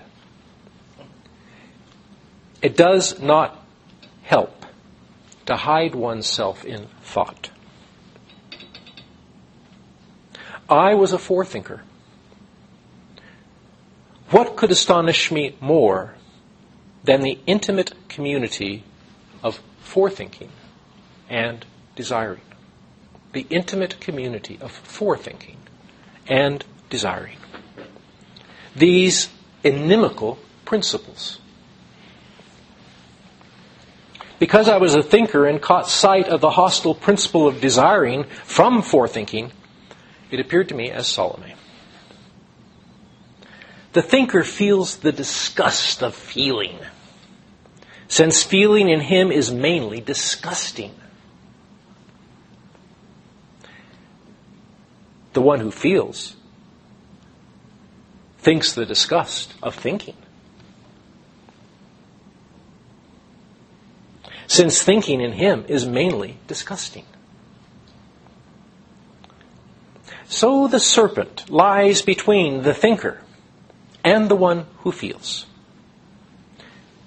It does not help to hide oneself in thought. I was a forethinker. What could astonish me more than the intimate community of forethinking and desiring? The intimate community of forethinking and desiring. These inimical principles. Because I was a thinker and caught sight of the hostile principle of desiring from forethinking, it appeared to me as Salome. The thinker feels the disgust of feeling, since feeling in him is mainly disgusting. The one who feels thinks the disgust of thinking, since thinking in him is mainly disgusting. So the serpent lies between the thinker and the one who feels.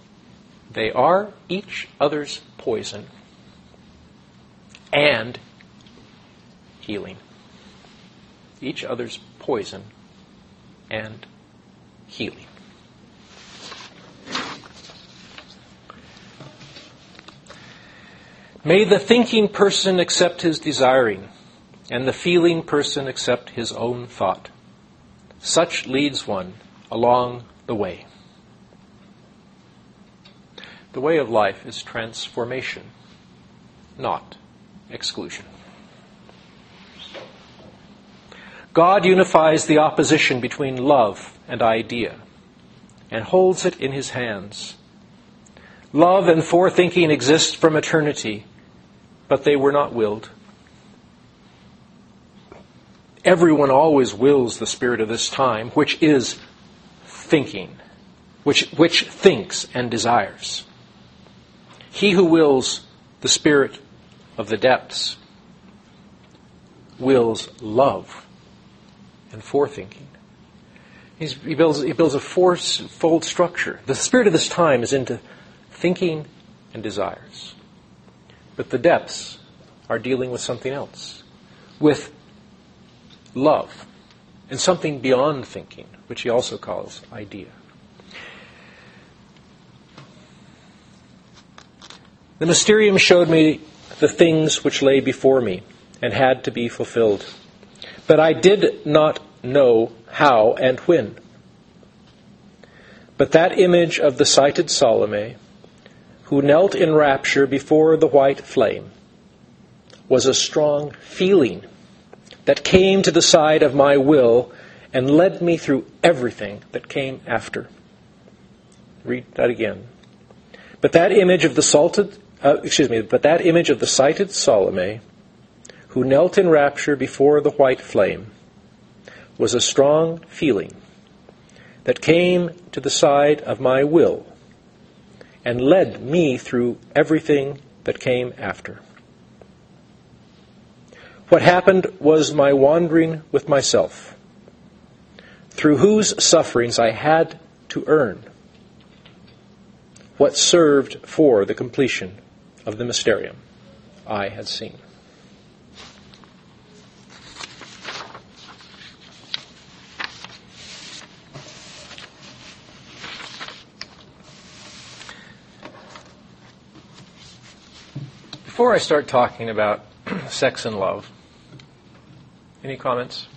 They are each other's poison and healing. Each other's poison and healing. May the thinking person accept his desiring, and the feeling person accept his own thought. Such leads one along the way. The way of life is transformation, not exclusion. God unifies the opposition between love and idea and holds it in his hands. Love and forethinking exist from eternity, but they were not willed. Everyone always wills the spirit of this time, which is thinking, which, which thinks and desires. He who wills the spirit of the depths wills love and forethinking. He's, he builds, he builds a four-fold structure. The spirit of this time is into thinking and desires. But the depths are dealing with something else, with love, and something beyond thinking, which he also calls idea. The mysterium showed me the things which lay before me and had to be fulfilled. But I did not know how and when. But that image of the sighted Salome, who knelt in rapture before the white flame, was a strong feeling that came to the side of my will and led me through everything that came after. Read that again. But that image of the salted, uh, excuse me, but that image of the sighted Salome, who knelt in rapture before the white flame, was a strong feeling that came to the side of my will and led me through everything that came after. What happened was my wandering with myself, through whose sufferings I had to earn what served for the completion of the mysterium I had seen. Before I start talking about sex and love, any comments?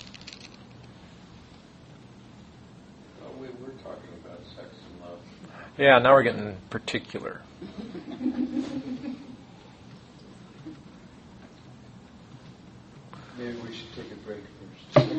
Well, we were talking about sex and love. Yeah, now we're getting particular. Maybe we should take a break first.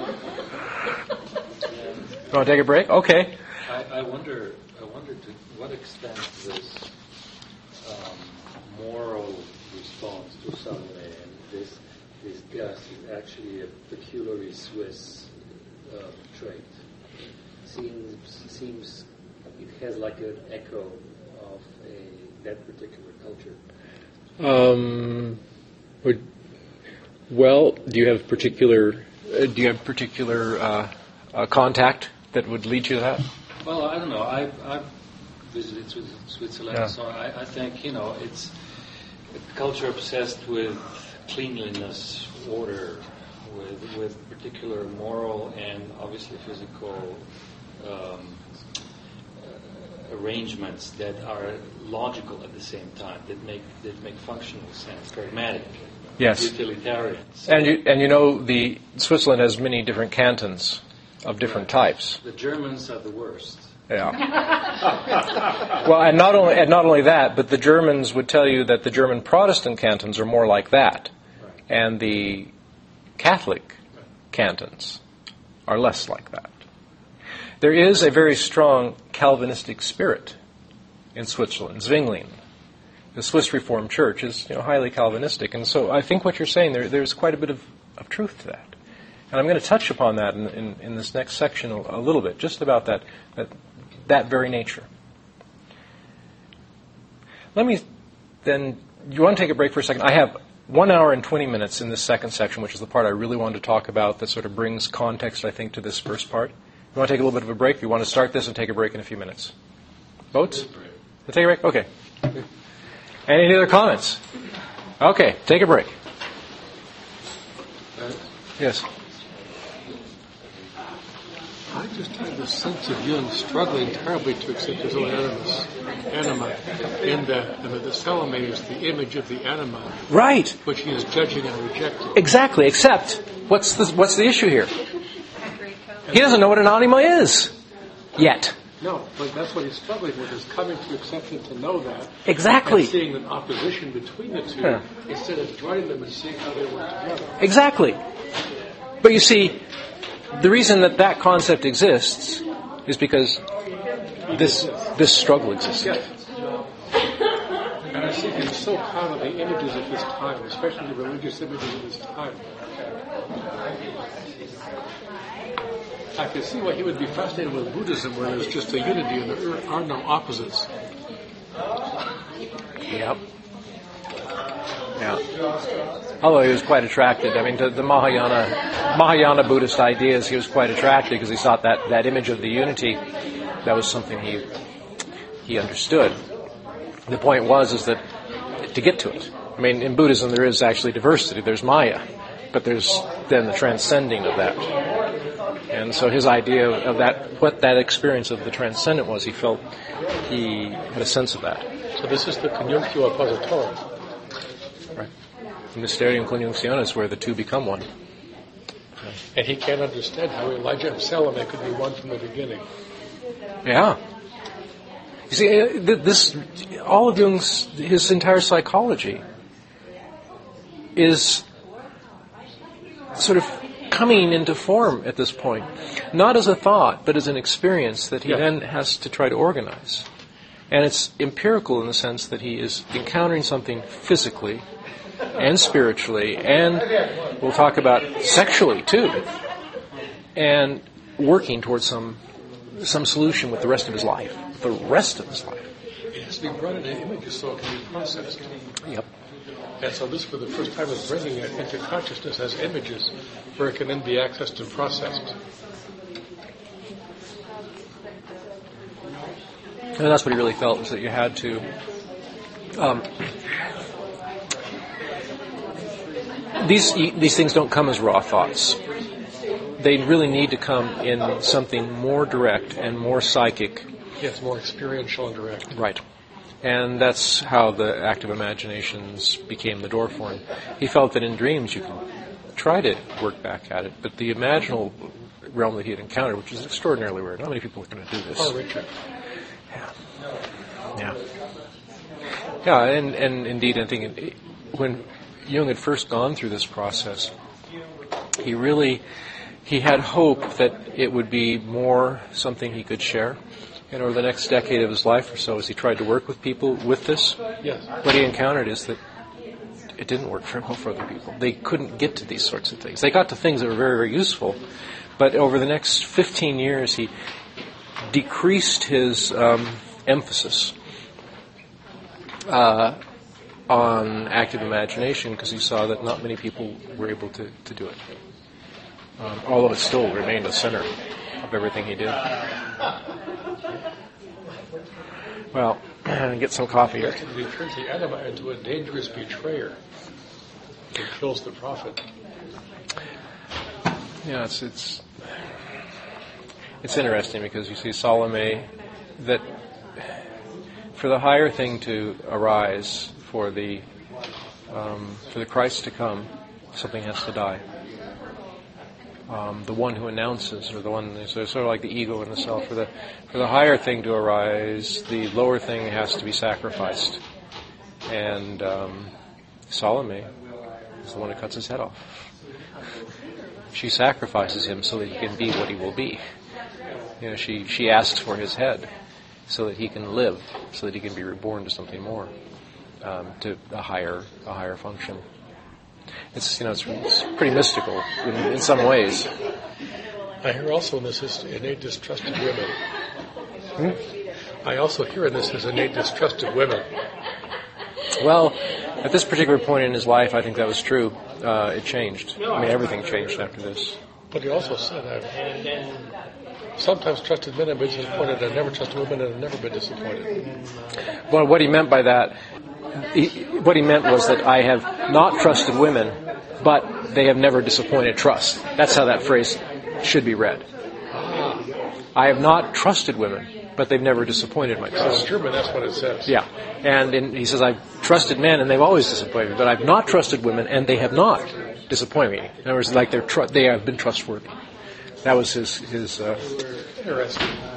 You want to take a break? Okay. I, I wonder. I wonder to what extent this um, moral response to Salome and this this gust is actually a peculiarly Swiss uh, trait. Seems seems it has like an echo of a that particular culture. Um, would, well, do you have particular uh, do you have particular uh, uh, contact that would lead you to that? Well, I don't know. I've, I've visited Switzerland, Yeah. so I, I think, you know, it's a culture obsessed with cleanliness, order, with with particular moral and obviously physical um, uh, arrangements that are logical at the same time, that make that make functional sense, pragmatic, Yes. utilitarian. So And you and you know the Switzerland has many different cantons of different types. the Germans are the worst. Yeah. Well, and not only and not only that, but the Germans would tell you that the German Protestant cantons are more like that, Right. and the Catholic cantons are less like that. There is a very strong Calvinistic spirit in Switzerland. Zwingli, the Swiss Reformed Church, is you know highly Calvinistic, and so I think what you're saying there there's quite a bit of, of truth to that. And I'm going to touch upon that in, in, in this next section a, a little bit, just about that, that that very nature. Let me then, you want to take a break for a second? I have one hour and twenty minutes in this second section, which is the part I really wanted to talk about that sort of brings context, I think, to this first part. You want to take a little bit of a break? You want to start this and take a break in a few minutes? Votes? We'll take a break? Okay. Any other comments? Okay, take a break. Yes. I just had this sense of Jung struggling terribly to accept his own animus, anima, in that, and that the Salome is the image of the anima, Right. which he is judging and rejecting. Exactly. Except, what's the what's the issue here? He doesn't know what an anima is yet. No, but that's what he's struggling with, is coming to accept and to know that. Exactly. And seeing an opposition between the two, Yeah. instead of joining them and seeing how they work together. Exactly. But you see, the reason that that concept exists is because this this struggle exists. Yes. And I see he's so proud of the images of his time, especially the religious images of his time. I can see why he would be fascinated with Buddhism, where there's just a unity and there are no opposites. Yep. Yeah. Although he was quite attracted, I mean, to the Mahayana Mahayana Buddhist ideas, he was quite attracted because he thought that, that image of the unity, that was something he he understood. The point was is that to get to it, I mean, in Buddhism there is actually diversity. There's Maya, but there's then the transcending of that. And so his idea of that, what that experience of the transcendent was, he felt he had a sense of that. So this is the conjunctio oppositorum. Right. The Mysterium Conjunctionis, where the two become one. And he can't understand how Elijah and Salome could be one from the beginning. Yeah. You see, uh, th- this, all of Jung's, his entire psychology is sort of coming into form at this point. Not as a thought, but as an experience that he Yeah. then has to try to organize. And it's empirical in the sense that he is encountering something physically and spiritually, and we'll talk about sexually too, and working towards some some solution with the rest of his life, the rest of his life. It has to be brought into images so it can be processed. Yep. And so this, for the first time, is bringing it into consciousness as images, where it can then be accessed and processed. And that's what he really felt, was that you had to um, these these things don't come as raw thoughts. They really need to come in something more direct and more psychic. Yes, more experiential and direct. Right. And that's how the active imaginations became the door for him. He felt that in dreams you can try to work back at it, but the imaginal realm that he had encountered, which is extraordinarily rare. Not many people are going to do this. Oh, Richard. Yeah. Yeah. Yeah, and, and indeed, I think it, when Jung had first gone through this process, he really, he had hope that it would be more something he could share. And over the next decade of his life or so, as he tried to work with people with this, Yes. what he encountered is that it didn't work very well for other people. They couldn't get to these sorts of things. They got to things that were very, very useful, but over the next fifteen years, he decreased his um, emphasis uh, on active imagination because he saw that not many people were able to, to do it. Um, although it still remained the center of everything he did. Well, get some coffee here. He turns the anima into a dangerous betrayer who kills the prophet. Yeah, it's it's it's interesting because you see Salome, that for the higher thing to arise, for the um, for the Christ to come, something has to die. Um, the one who announces, or the one, so sort of like the ego in the self. For the for the higher thing to arise, the lower thing has to be sacrificed. And um, Salome is the one who cuts his head off. She sacrifices him so that he can be what he will be. You know, she she asks for his head so that he can live, so that he can be reborn to something more, um, to a higher a higher function. It's, you know, it's, it's pretty mystical in, in some ways. I hear also in this his innate distrust of women. Hmm? I also hear in this his innate distrust of women. Well, at this particular point in his life, I think that was true. Uh, it changed. I mean, everything changed after this. But he also said, I've sometimes trusted men and been disappointed. I've never trusted women and I've never been disappointed. Well, what he meant by that, he, what he meant was that I have not trusted women, but they have never disappointed trust. That's how that phrase should be read. I have not trusted women, but they've never disappointed my It's trust. German, that's what it says. Yeah. And in, he says, I've trusted men and they've always disappointed me, but I've not trusted women and they have not disappointed me. In other words, like they're tr- they have been trustworthy. That was his, his uh, Interesting.